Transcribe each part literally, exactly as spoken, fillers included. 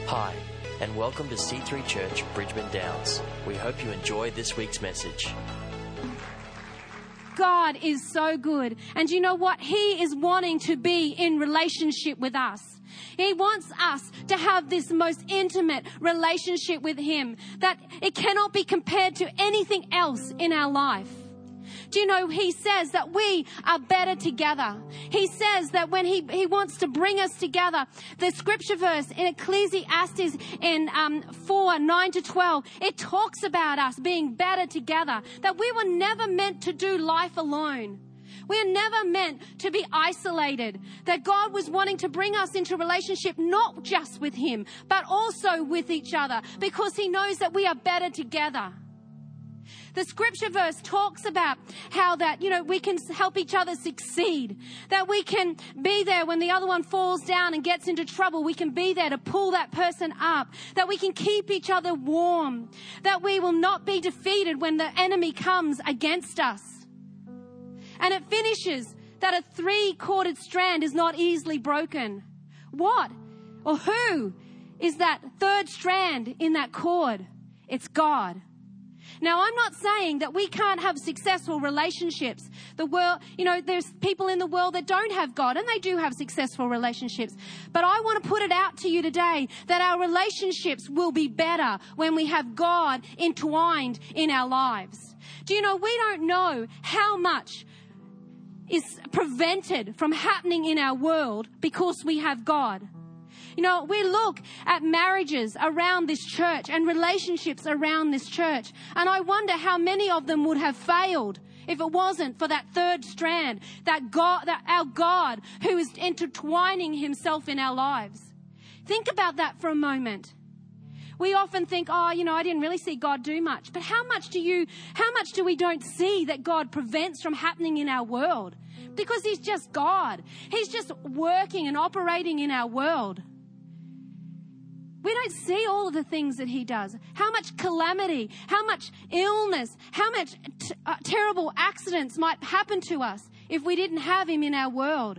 Hi, and welcome to C three Church, Bridgeman Downs. We hope you enjoy this week's message. God is so good. And you know what? He is wanting to be in relationship with us. He wants us to have this most intimate relationship with Him that it cannot be compared to anything else in our life. Do you know, He says that we are better together. He says that when He, he wants to bring us together, the scripture verse in Ecclesiastes in um, four, nine to twelve, it talks about us being better together, that we were never meant to do life alone. We are never meant to be isolated, that God was wanting to bring us into relationship not just with Him, but also with each other, because He knows that we are better together. The scripture verse talks about how that, you know, we can help each other succeed, that we can be there when the other one falls down and gets into trouble. We can be there to pull that person up, that we can keep each other warm, that we will not be defeated when the enemy comes against us. And it finishes that a three-corded strand is not easily broken. What or who is that third strand in that cord? It's God. Now, I'm not saying that we can't have successful relationships. The world, you know, there's people in the world that don't have God, and they do have successful relationships. But I want to put it out to you today that our relationships will be better when we have God entwined in our lives. Do you know, we don't know how much is prevented from happening in our world because we have God. You know, we look at marriages around this church and relationships around this church, and I wonder how many of them would have failed if it wasn't for that third strand, that God, that our God who is intertwining Himself in our lives. Think about that for a moment. We often think, oh, you know, I didn't really see God do much. But how much do you, how much do we don't see that God prevents from happening in our world? Because He's just God. He's just working and operating in our world. We don't see all of the things that He does. How much calamity, how much illness, how much t- uh, terrible accidents might happen to us if we didn't have Him in our world.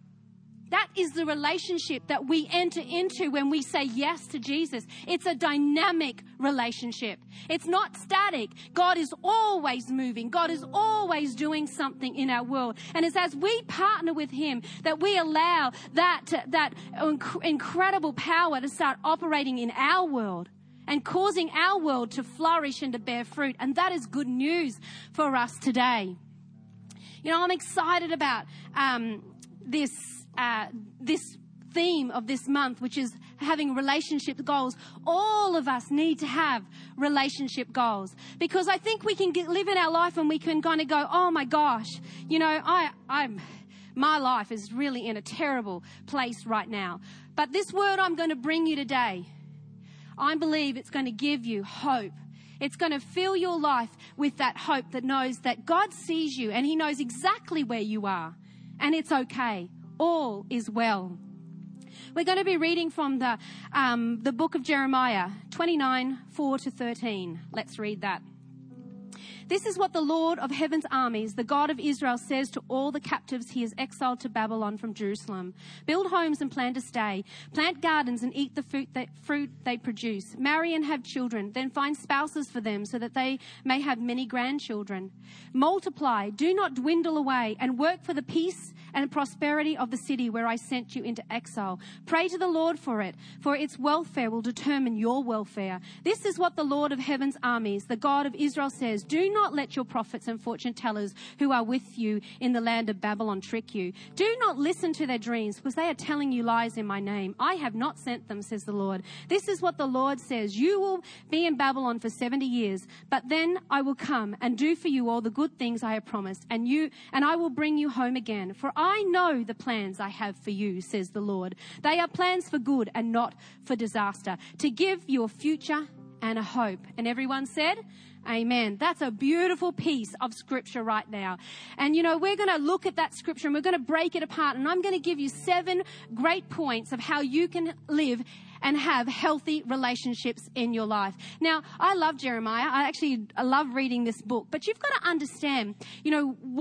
That is the relationship that we enter into when we say yes to Jesus. It's a dynamic relationship. It's not static. God is always moving. God is always doing something in our world. And it's as we partner with Him that we allow that, that inc- incredible power to start operating in our world and causing our world to flourish and to bear fruit. And that is good news for us today. You know, I'm excited about um, this Uh, this theme of this month, which is having relationship goals. All of us need to have relationship goals, because I think we can get, live in our life and we can kind of go, oh my gosh, you know, I, I'm, my life is really in a terrible place right now. But this word I'm going to bring you today, I believe it's going to give you hope. It's going to fill your life with that hope that knows that God sees you and He knows exactly where you are, and it's okay. All is well. We're going to be reading from the um, the book of Jeremiah, twenty-nine, four to thirteen. Let's read that. This is what the Lord of heaven's armies, the God of Israel, says to all the captives He has exiled to Babylon from Jerusalem. Build homes and plan to stay. Plant gardens and eat the fruit they, fruit they produce. Marry and have children. Then find spouses for them so that they may have many grandchildren. Multiply. Do not dwindle away, and work for the peace and prosperity of the city where I sent you into exile. Pray to the Lord for it, for its welfare will determine your welfare. This is what the Lord of heaven's armies, the God of Israel, says. Do not let your prophets and fortune tellers who are with you in the land of Babylon trick you. Do not listen to their dreams, because they are telling you lies in my name. I have not sent them, says the Lord. This is what the Lord says. You will be in Babylon for seventy years, but then I will come and do for you all the good things I have promised, and you and I will bring you home again. For I know the plans I have for you, says the Lord. They are plans for good and not for disaster, to give you a future and a hope. And everyone said, amen. That's a beautiful piece of scripture right now. And, you know, we're going to look at that scripture and we're going to break it apart. And I'm going to give you seven great points of how you can live and have healthy relationships in your life. Now, I love Jeremiah. I actually I love reading this book. But you've got to understand, you know, what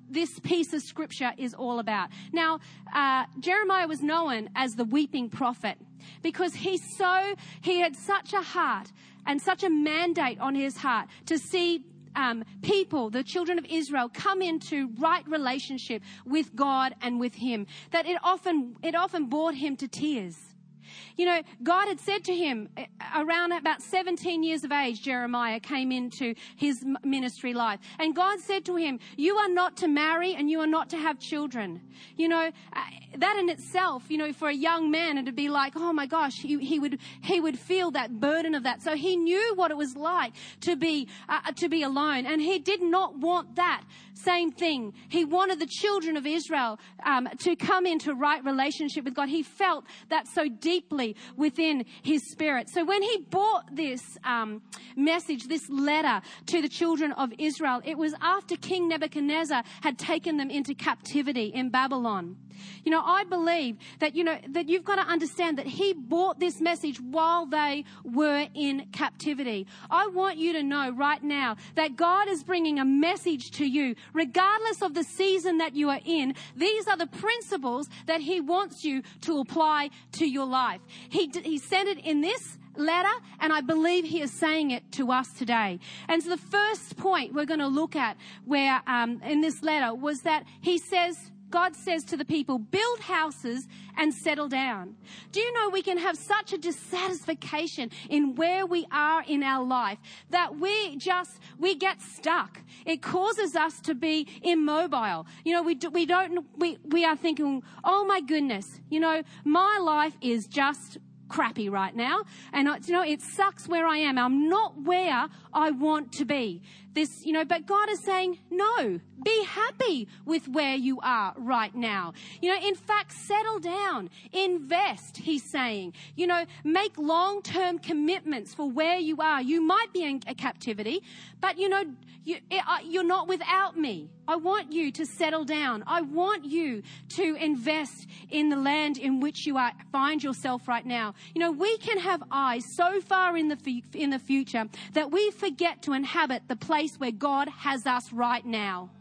this piece of scripture is all about. Now, uh, Jeremiah was known as the weeping prophet because he so, he had such a heart and such a mandate on his heart to see um, people, the children of Israel, come into right relationship with God and with him, that it often, it often brought him to tears. You know, God had said to him around about seventeen years of age, Jeremiah came into his ministry life. And God said to him, you are not to marry and you are not to have children. You know, that in itself, you know, for a young man, it'd be like, oh my gosh, he, he would, he would feel that burden of that. So he knew what it was like to be, uh, to be alone. And he did not want that same thing. He wanted the children of Israel, um, to come into right relationship with God. He felt that so deeply within his spirit. So when he brought this um, message, this letter to the children of Israel, it was after King Nebuchadnezzar had taken them into captivity in Babylon. You know, I believe that, you know, that you've got to understand that he brought this message while they were in captivity. I want you to know right now that God is bringing a message to you, regardless of the season that you are in. These are the principles that he wants you to apply to your life. He, he sent it in this letter, and I believe he is saying it to us today. And so the first point we're going to look at where um, in this letter was that he says, God says to the people, build houses and settle down. Do you know we can have such a dissatisfaction in where we are in our life that we just, we get stuck. It causes us to be immobile. You know, we, do, we don't, we, we are thinking, oh my goodness, you know, my life is just crappy right now. And you know, it sucks where I am. I'm not where I want to be. This, you know, but God is saying, no, be happy with where you are right now. You know, in fact, settle down, invest, he's saying. You know, make long-term commitments for where you are. You might be in a captivity, but you know, you, you're not without me. I want you to settle down. I want you to invest in the land in which you are, find yourself right now. You know, we can have eyes so far in the f- in the future that we forget to inhabit the place where God has us right now.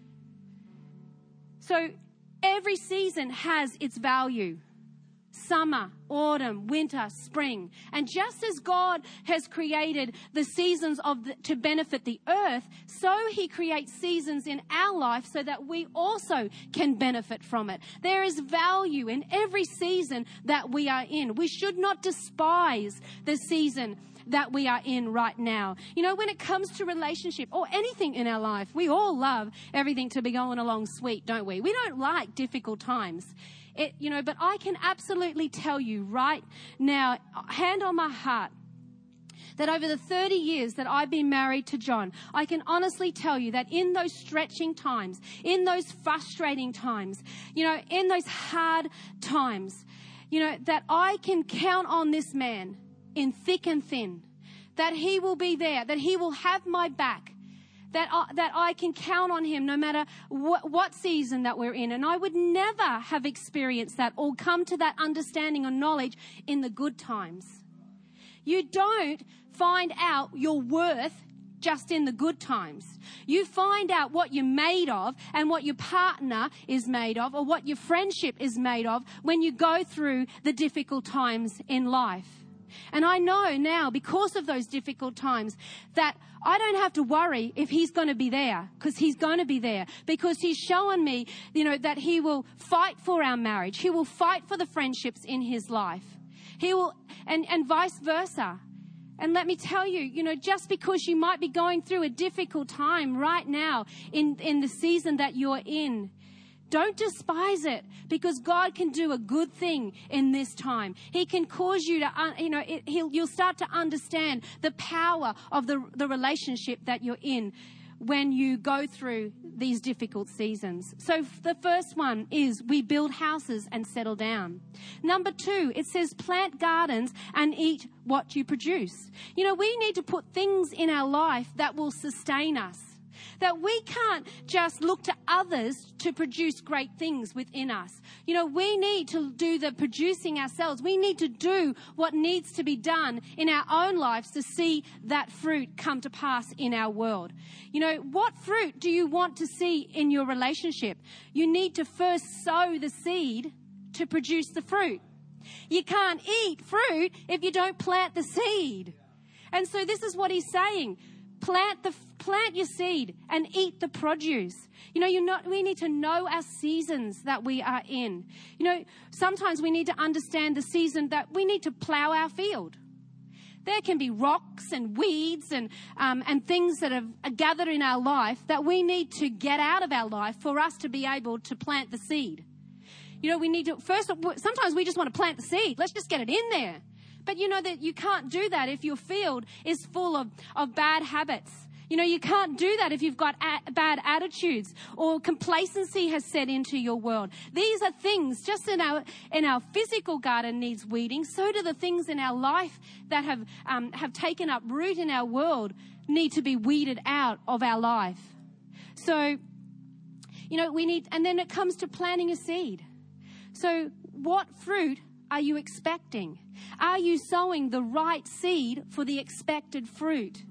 So every season has its value. Summer, autumn, winter, spring. And just as God has created the seasons of the, to benefit the earth, so he creates seasons in our life so that we also can benefit from it. There is value in every season that we are in. We should not despise the season that we are in right now. You know, when it comes to relationship or anything in our life, we all love everything to be going along sweet, don't we? We don't like difficult times. It, you know, but I can absolutely tell you right now, hand on my heart, that over the thirty years that I've been married to John, I can honestly tell you that in those stretching times, in those frustrating times, you know, in those hard times, you know, that I can count on this man in thick and thin, that he will be there, that he will have my back, that I, that I can count on him no matter what, what season that we're in. And I would never have experienced that or come to that understanding or knowledge in the good times. You don't find out your worth just in the good times. You find out what you're made of and what your partner is made of or what your friendship is made of when you go through the difficult times in life. And I know now, because of those difficult times, that I don't have to worry if he's going to be there, because he's going to be there, because he's shown me, you know, that he will fight for our marriage. He will fight for the friendships in his life. He will, and, and vice versa. And let me tell you, you know, just because you might be going through a difficult time right now in, in the season that you're in, don't despise it, because God can do a good thing in this time. He can cause you to, you know, it, he'll, you'll start to understand the power of the, the relationship that you're in when you go through these difficult seasons. So the first one is we build houses and settle down. Number two, it says plant gardens and eat what you produce. You know, we need to put things in our life that will sustain us. that we can't just look to others to produce great things within us. You know, we need to do the producing ourselves. We need to do what needs to be done in our own lives to see that fruit come to pass in our world. You know, what fruit do you want to see in your relationship? You need to first sow the seed to produce the fruit. You can't eat fruit if you don't plant the seed. And so this is what he's saying. Plant the plant your seed and eat the produce. You know, you're not, we need to know our seasons that we are in. You know, sometimes we need to understand the season that we need to plow our field. There can be rocks and weeds and um, and things that have gathered in our life that we need to get out of our life for us to be able to plant the seed. You know, we need to, first, sometimes we just want to plant the seed. Let's just get it in there. But you know that you can't do that if your field is full of, of bad habits. You know, you can't do that if you've got a- bad attitudes or complacency has set into your world. These are things just in our in our physical garden needs weeding. So do the things in our life that have um, have taken up root in our world need to be weeded out of our life. So, you know, we need, and then it comes to planting a seed. So what fruit are you expecting? Are you sowing the right seed for the expected fruit?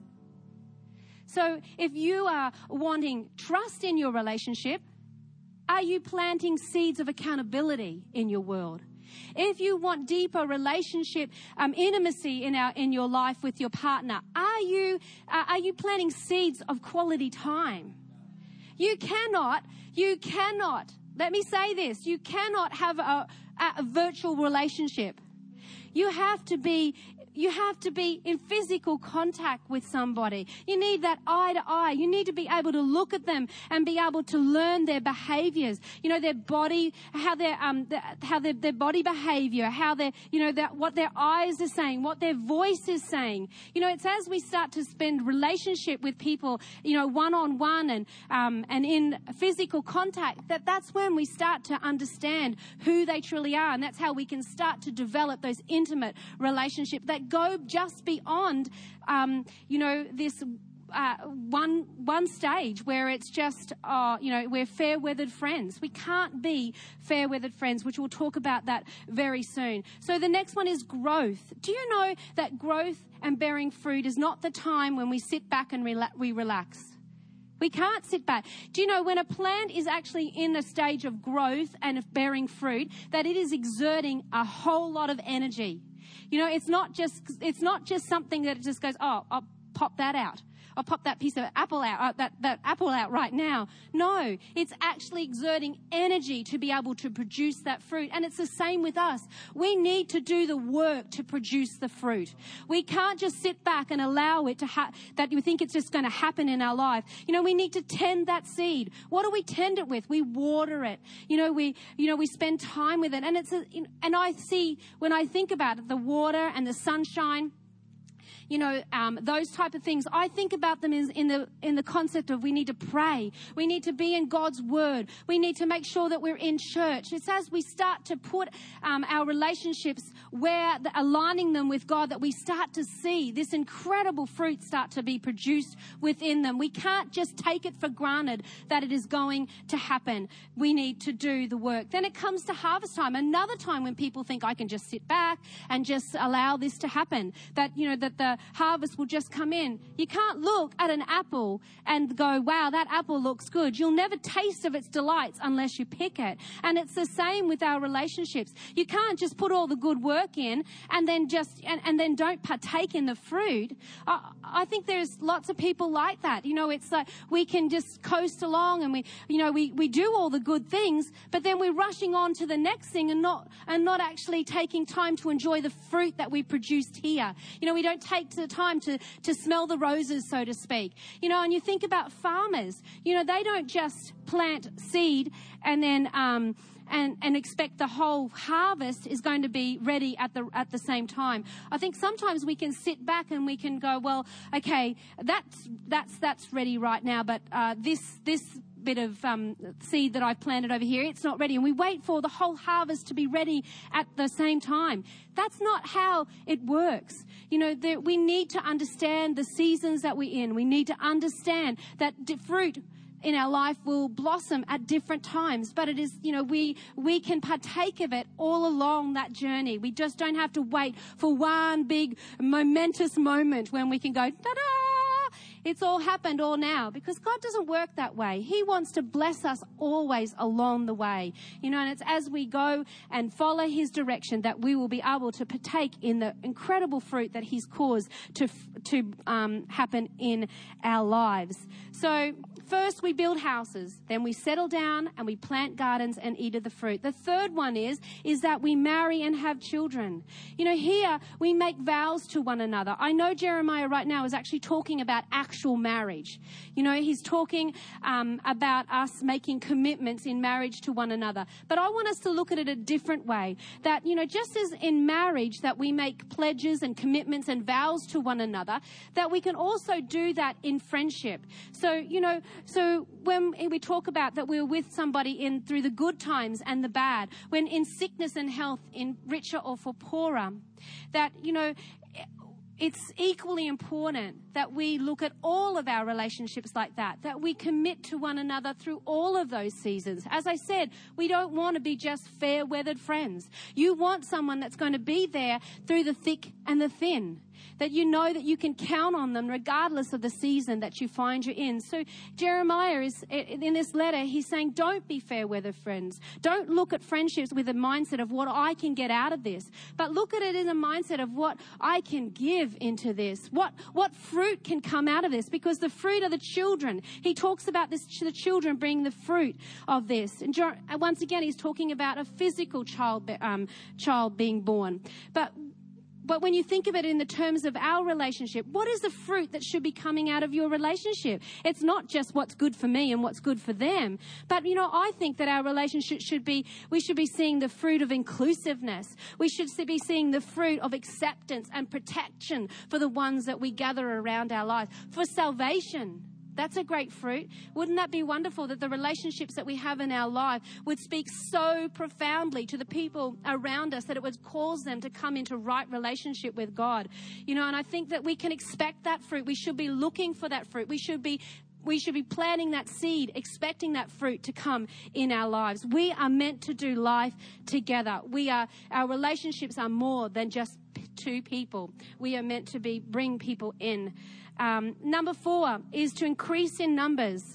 So if you are wanting trust in your relationship, are you planting seeds of accountability in your world? If you want deeper relationship, um, intimacy in our in your life with your partner, are you uh, are you planting seeds of quality time? You cannot, you cannot. Let me say this: you cannot have a, a virtual relationship. You have to be, you have to be in physical contact with somebody. You need that eye to eye. You need to be able to look at them and be able to learn their behaviors. You know, their body, how their um, the, how their, their body behavior, how their, you know, that what their eyes are saying, what their voice is saying. You know, it's as we start to spend relationship with people, you know, one on one and um, and in physical contact, that that's when we start to understand who they truly are, and that's how we can start to develop those intimate relationships that go just beyond, um, you know, this uh, one one stage where it's just, uh, you know, we're fair-weathered friends. We can't be fair-weathered friends, which we'll talk about that very soon. So the next one is growth. Do you know that growth and bearing fruit is not the time when we sit back and rela- we relax? We can't sit back. Do you know when a plant is actually in a stage of growth and of bearing fruit, that it is exerting a whole lot of energy? You know, it's not just it's not just something that it just goes, oh, I'll pop that out. I'll pop that piece of apple out, uh, that, that apple out right now. No, it's actually exerting energy to be able to produce that fruit. And it's the same with us. We need to do the work to produce the fruit. We can't just sit back and allow it to ha- that we think it's just going to happen in our life. You know, we need to tend that seed. What do we tend it with? We water it. You know, we, you know, we spend time with it. And it's, a, and I see, when I think about it, the water and the sunshine, you know, um, those type of things, I think about them in, in the in the concept of we need to pray. We need to be in God's word. We need to make sure that we're in church. It's as we start to put um, our relationships where, the, aligning them with God, that we start to see this incredible fruit start to be produced within them. We can't just take it for granted that it is going to happen. We need to do the work. Then it comes to harvest time, another time when people think I can just sit back and just allow this to happen. That, you know, that the harvest will just come in. You can't look at an apple and go, wow, that apple looks good. You'll never taste of its delights unless you pick it. And it's the same with our relationships. You can't just put all the good work in and then just, and, and then don't partake in the fruit. I, I think there's lots of people like that. You know, it's like we can just coast along and we, you know, we, we do all the good things, but then we're rushing on to the next thing and not, and not actually taking time to enjoy the fruit that we produced here. You know, we don't take the time to, to smell the roses, so to speak. You know, and you think about farmers, you know, they don't just plant seed and then, um, and, and expect the whole harvest is going to be ready at the, at the same time. I think sometimes we can sit back and we can go, well, okay, that's, that's, that's ready right now, but, uh, this, this, bit of um, seed that I've planted over here. It's not ready. And we wait for the whole harvest to be ready at the same time. That's not how it works. You know, there, we need to understand the seasons that we're in. We need to understand that d- fruit in our life will blossom at different times, but it is, you know, we, we can partake of it all along that journey. We just don't have to wait for one big momentous moment when we can go, ta-da! It's all happened all now, because God doesn't work that way. He wants to bless us always along the way. You know, and it's as we go and follow his direction that we will be able to partake in the incredible fruit that he's caused to, to um, happen in our lives. So first we build houses, then we settle down and we plant gardens and eat of the fruit. The third one is, is that we marry and have children. You know, here we make vows to one another. I know Jeremiah right now is actually talking about actual marriage. You know, he's talking um, about us making commitments in marriage to one another. But I want us to look at it a different way. That, you know, just as in marriage that we make pledges and commitments and vows to one another, that we can also do that in friendship. So, you know, so when we talk about that we're with somebody in through the good times and the bad, when in sickness and health, in richer or for poorer, that, you know, it's equally important that we look at all of our relationships like that, that we commit to one another through all of those seasons. As I said, we don't want to be just fair-weathered friends. You want someone that's going to be there through the thick and the thin, that you know that you can count on them regardless of the season that you find you in. So Jeremiah is, in this letter, he's saying, don't be fair-weather friends. Don't look at friendships with a mindset of what I can get out of this, but look at it in a mindset of what I can give into this. What, what fruit can come out of this? Because the fruit are the children. He talks about this, the children bring the fruit of this. And once again, he's talking about a physical child, um, child being born. But But when you think of it in the terms of our relationship, what is the fruit that should be coming out of your relationship? It's not just what's good for me and what's good for them. But, you know, I think that our relationship should be, we should be seeing the fruit of inclusiveness. We should be seeing the fruit of acceptance and protection for the ones that we gather around our lives, for salvation. That's a great fruit. Wouldn't that be wonderful that the relationships that we have in our life would speak so profoundly to the people around us that it would cause them to come into right relationship with God? You know, and I think that we can expect that fruit. We should be looking for that fruit. We should be We should be planting that seed, expecting that fruit to come in our lives. We are meant to do life together. We are, our relationships are more than just two people. We are meant to be, bring people in. Um, number four is to increase in numbers.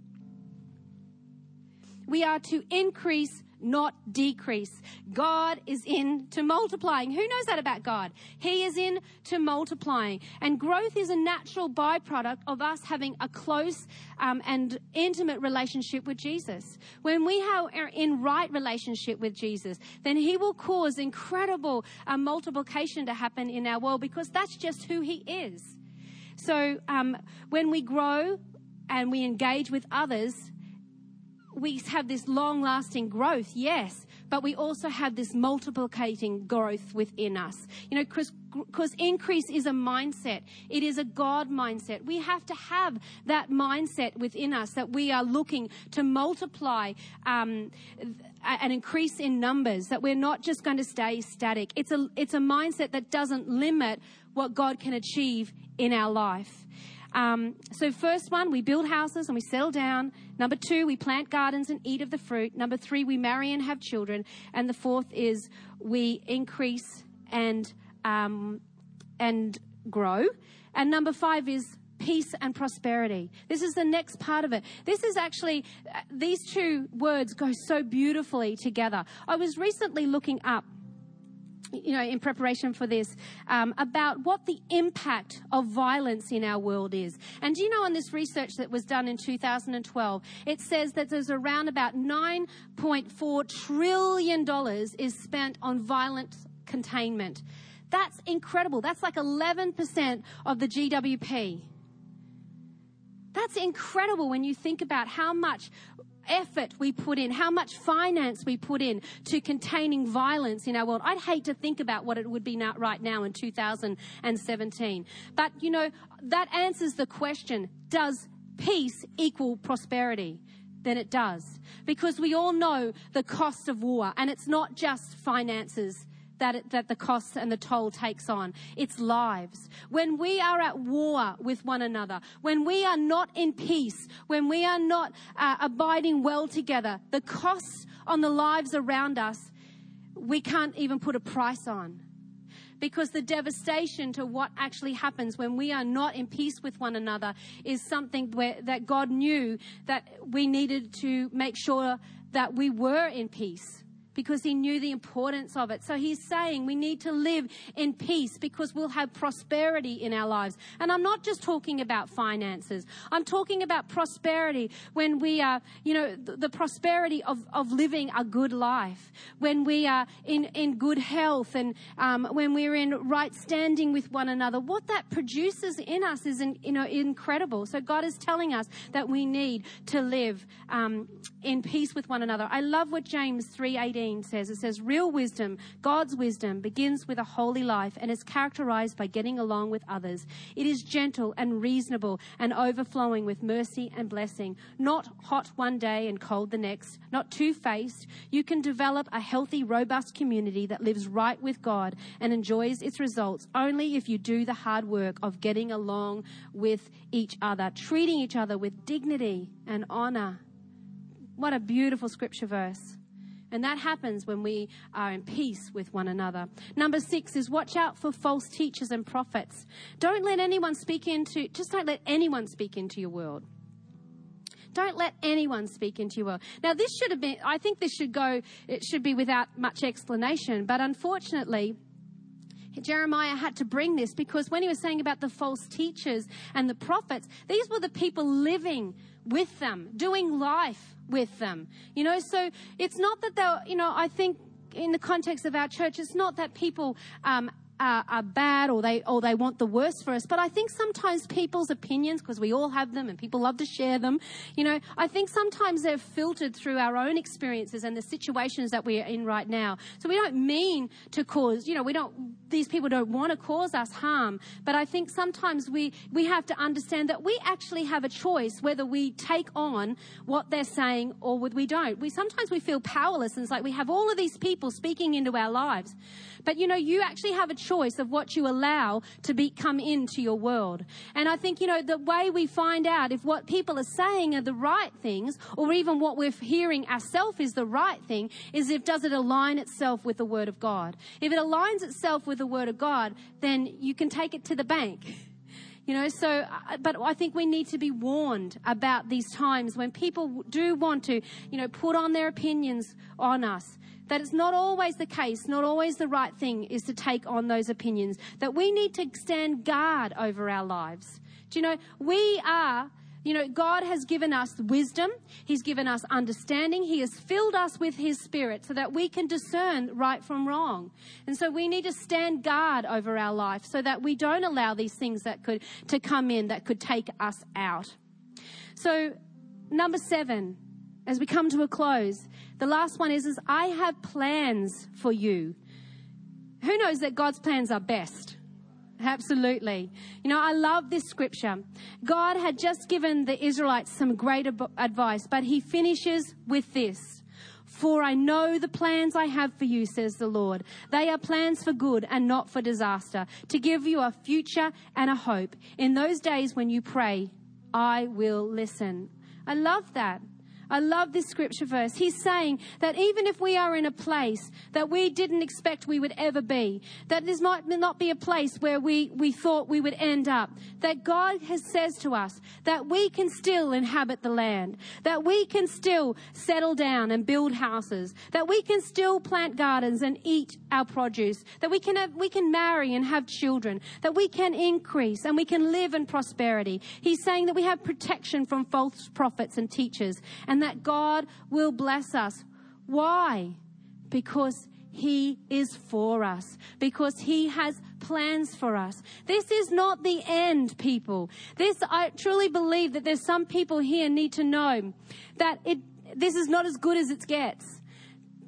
We are to increase, not decrease. God is into multiplying. Who knows that about God? He is into multiplying. And growth is a natural byproduct of us having a close um, and intimate relationship with Jesus. When we are in right relationship with Jesus, then he will cause incredible uh, multiplication to happen in our world, because that's just who he is. So um, when we grow and we engage with others, we have this long-lasting growth, yes, but we also have this multiplicating growth within us. You know, because increase is a mindset. It is a God mindset. We have to have that mindset within us, that we are looking to multiply um, and increase in numbers, that we're not just going to stay static. It's a, it's a mindset that doesn't limit what God can achieve in our life. Um, so first one, we build houses and we settle down. Number two, we plant gardens and eat of the fruit. Number three, we marry and have children. And the fourth is we increase and um, and grow. And number five is peace and prosperity. This is the next part of it. This is actually, uh, these two words go so beautifully together. I was recently looking up, you know, in preparation for this, um, about what the impact of violence in our world is. And do you know, on this research that was done in two thousand twelve, it says that there's around about nine point four trillion dollars is spent on violent containment. That's incredible. That's like eleven percent of the G W P. That's incredible when you think about how much effort we put in, how much finance we put in to containing violence in our world. I'd hate to think about what it would be now, right now in two thousand seventeen. But, you know, that answers the question, does peace equal prosperity? than it does. Because we all know the cost of war, and it's not just finances that it, that the cost and the toll takes on. It's lives. When we are at war with one another, when we are not in peace, when we are not uh, abiding well together, the cost on the lives around us, we can't even put a price on. Because the devastation to what actually happens when we are not in peace with one another is something where, that God knew that we needed to make sure that we were in peace, because he knew the importance of it. So he's saying we need to live in peace because we'll have prosperity in our lives. And I'm not just talking about finances. I'm talking about prosperity when we are, you know, the, the prosperity of, of living a good life, when we are in, in good health, and um, when we're in right standing with one another. What that produces in us is, in, you know, incredible. So God is telling us that we need to live um, in peace with one another. I love what James three eighteen says. It says, real wisdom, God's wisdom, begins with a holy life and is characterized by getting along with others. It is gentle and reasonable and overflowing with mercy and blessing, not hot one day and cold the next, not two-faced. You can develop a healthy, robust community that lives right with God and enjoys its results only if you do the hard work of getting along with each other, treating each other with dignity and honor. What a beautiful scripture verse. And that happens when we are in peace with one another. Number six is watch out for false teachers and prophets. Don't let anyone speak into, just don't let anyone speak into your world. Don't let anyone speak into your world. Now, this should have been, I think this should go, it should be without much explanation. But unfortunately, Jeremiah had to bring this because when he was saying about the false teachers and the prophets, these were the people living with them, doing life with them. You know, so it's not that they're, you know, I think in the context of our church, it's not that people um, are, are bad or they or they want the worst for us. But I think sometimes people's opinions, because we all have them and people love to share them, you know, I think sometimes they're filtered through our own experiences and the situations that we are in right now. So we don't mean to cause, you know, we don't, these people don't want to cause us harm. But I think sometimes we, we have to understand that we actually have a choice whether we take on what they're saying or whether we don't. We sometimes we feel powerless, and it's like we have all of these people speaking into our lives. But, you know, you actually have a choice of what you allow to be come into your world. And I think, you know, the way we find out if what people are saying are the right things, or even what we're hearing ourselves is the right thing, is if does it align itself with the Word of God. If it aligns itself with the Word of God, then you can take it to the bank. You know, so, but I think we need to be warned about these times when people do want to, you know, put on their opinions on us. That it's not always the case, not always the right thing is to take on those opinions. That we need to stand guard over our lives. Do you know, we are, you know, God has given us wisdom. He's given us understanding. He has filled us with His Spirit so that we can discern right from wrong. And so we need to stand guard over our life so that we don't allow these things that could to come in that could take us out. So number seven, as we come to a close, the last one is, is I have plans for you. Who knows that God's plans are best? Absolutely. You know, I love this scripture. God had just given the Israelites some great ab- advice, but He finishes with this. For I know the plans I have for you, says the Lord. They are plans for good and not for disaster, to give you a future and a hope. In those days when you pray, I will listen. I love that. I love this scripture verse. He's saying that even if we are in a place that we didn't expect we would ever be, that this might not be a place where we, we thought we would end up, that God has says to us that we can still inhabit the land, that we can still settle down and build houses, that we can still plant gardens and eat our produce, that we can have, we can marry and have children, that we can increase and we can live in prosperity. He's saying that we have protection from false prophets and teachers, and that God will bless us. Why? Because He is for us. Because He has plans for us. This is not the end, people. This, I truly believe that there's some people here need to know that it, this is not as good as it gets.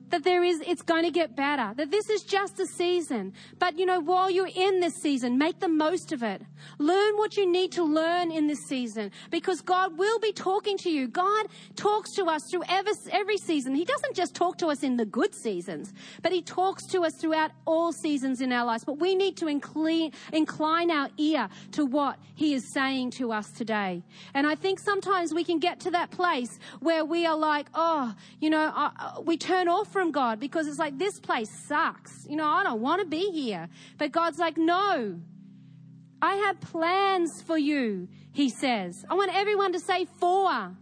that there is, it's going to get better, that this is just a season. But, you know, while you're in this season, make the most of it. Learn what you need to learn in this season, because God will be talking to you. God talks to us through every, every season. He doesn't just talk to us in the good seasons, but he talks to us throughout all seasons in our lives. But we need to incline, incline our ear to what he is saying to us today. And I think sometimes we can get to that place where we are like, oh, you know, uh, we turn off from from God because it's like, this place sucks. You know, I don't want to be here. But God's like, no, I have plans for you, he says. I want everyone to say for.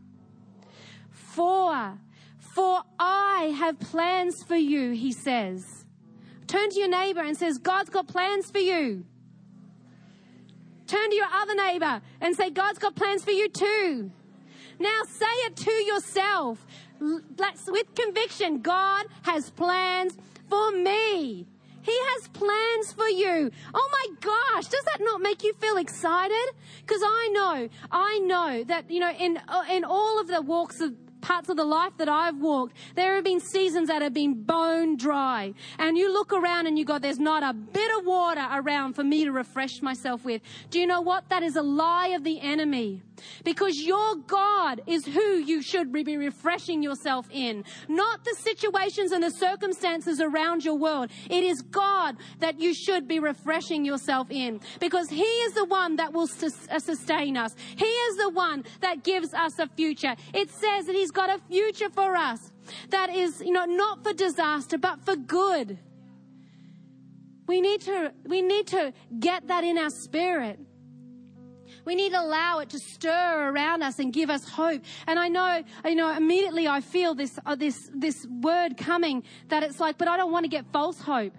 For. For I have plans for you, he says. Turn to your neighbor and says, God's got plans for you. Turn to your other neighbor and say, God's got plans for you too. Now say it to yourself. With conviction, God has plans for me. He has plans for you. Oh my gosh, does that not make you feel excited? Because I know, I know that, you know, in in all of the walks of parts of the life that I've walked, there have been seasons that have been bone dry. And you look around and you go, there's not a bit of water around for me to refresh myself with. Do you know what? That is a lie of the enemy. Because your God is who you should be refreshing yourself in. Not the situations and the circumstances around your world. It is God that you should be refreshing yourself in. Because he is the one that will sustain us. He is the one that gives us a future. It says that he's got a future for us that is, you know, not for disaster, but for good. We need to, we need to get that in our spirit. We need to allow it to stir around us and give us hope. And I know, you know, immediately I feel this, uh, this, this word coming that it's like, but I don't want to get false hope.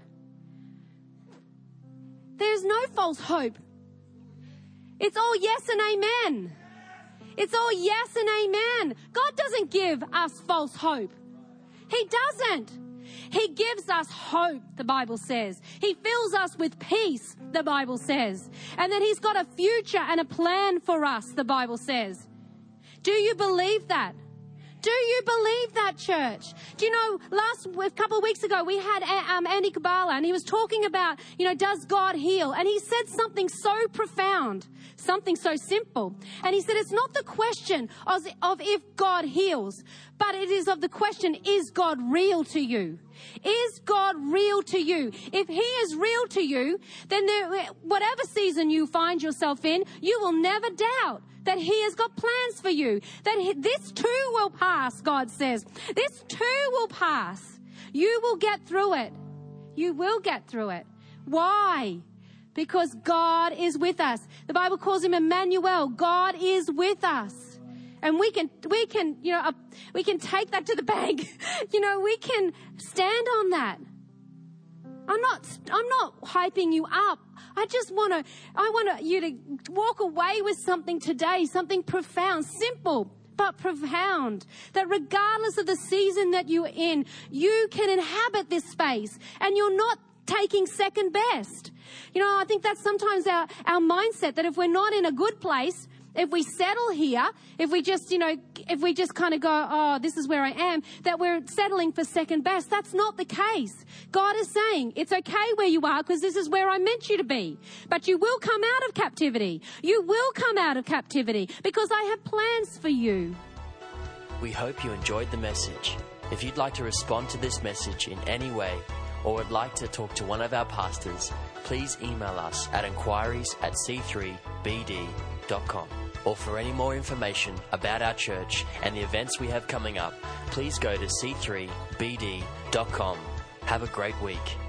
There's no false hope. It's all yes and amen. It's all yes and amen. God doesn't give us false hope. He doesn't. He gives us hope, the Bible says. He fills us with peace, the Bible says. And that he's got a future and a plan for us, the Bible says. Do you believe that? Do you believe that, church? Do you know, last a couple of weeks ago, we had um, Andy Kabbalah, and he was talking about, you know, does God heal? And he said something so profound, something so simple. And he said, it's not the question of, of if God heals, but it is of the question, is God real to you? Is God real to you? If he is real to you, then there, whatever season you find yourself in, you will never doubt that he has got plans for you. That he, this too will pass, God says. This too will pass. You will get through it. You will get through it. Why? Because God is with us. The Bible calls him Emmanuel. God is with us. And we can, we can, you know, uh, we can take that to the bank. You know, we can stand on that. I'm not, I'm not hyping you up. I just want to, I want you to walk away with something today, something profound, simple, but profound. That regardless of the season that you're in, you can inhabit this space and you're not taking second best. You know, I think that's sometimes our, our mindset, that if we're not in a good place, if we settle here, if we just, you know, if we just kind of go, oh, this is where I am, that we're settling for second best. That's not the case. God is saying, it's okay where you are because this is where I meant you to be. But you will come out of captivity. You will come out of captivity because I have plans for you. We hope you enjoyed the message. If you'd like to respond to this message in any way, or would like to talk to one of our pastors, please email us at inquiries at c three b d dot com. Or for any more information about our church and the events we have coming up, please go to c three b d dot com. Have a great week.